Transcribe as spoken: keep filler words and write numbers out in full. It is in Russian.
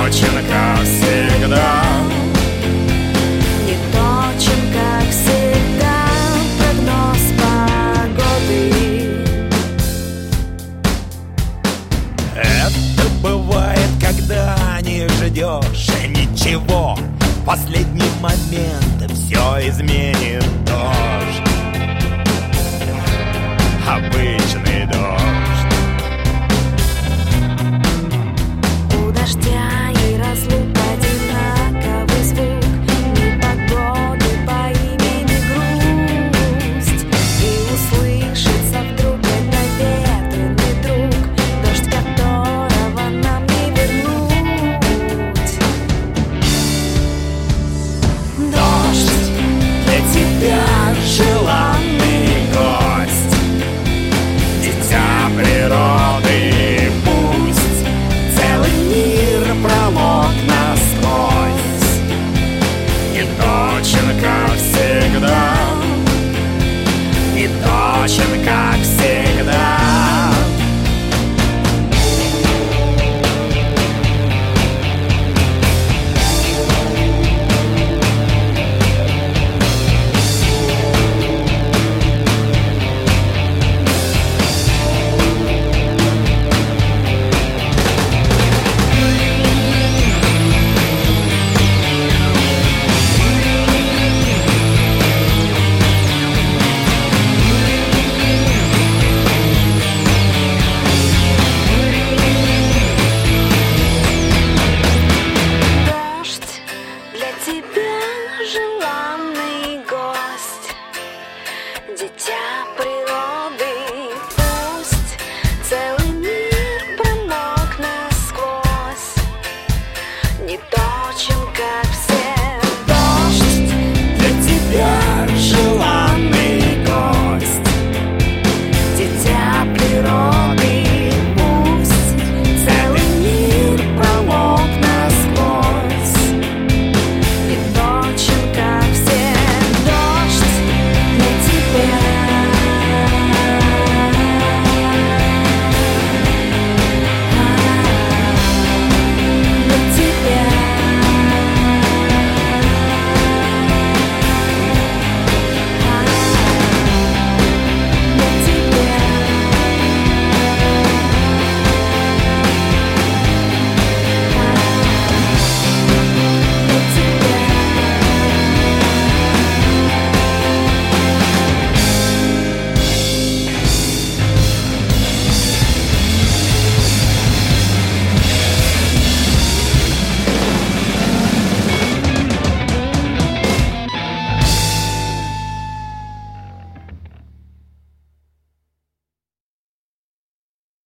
точен, как всегда. Не точен, как всегда, прогноз погоды. Это бывает, когда не ждешь ничего. В последний момент все изменит дождь. Обычный дождь. У дождя и разлук одинаковый звук. Непогоды по имени грусть. И услышится вдруг это ветреный друг, дождь, которого нам не вернуть. Дождь для тебя желанный гость, дитя природы. Пусть целый мир промок насквозь. Не точен, как всегда. Не точен, как всегда. Дождь для тебя желанный гость, дитя природы. Пусть целый мир промок насквозь. Не точен,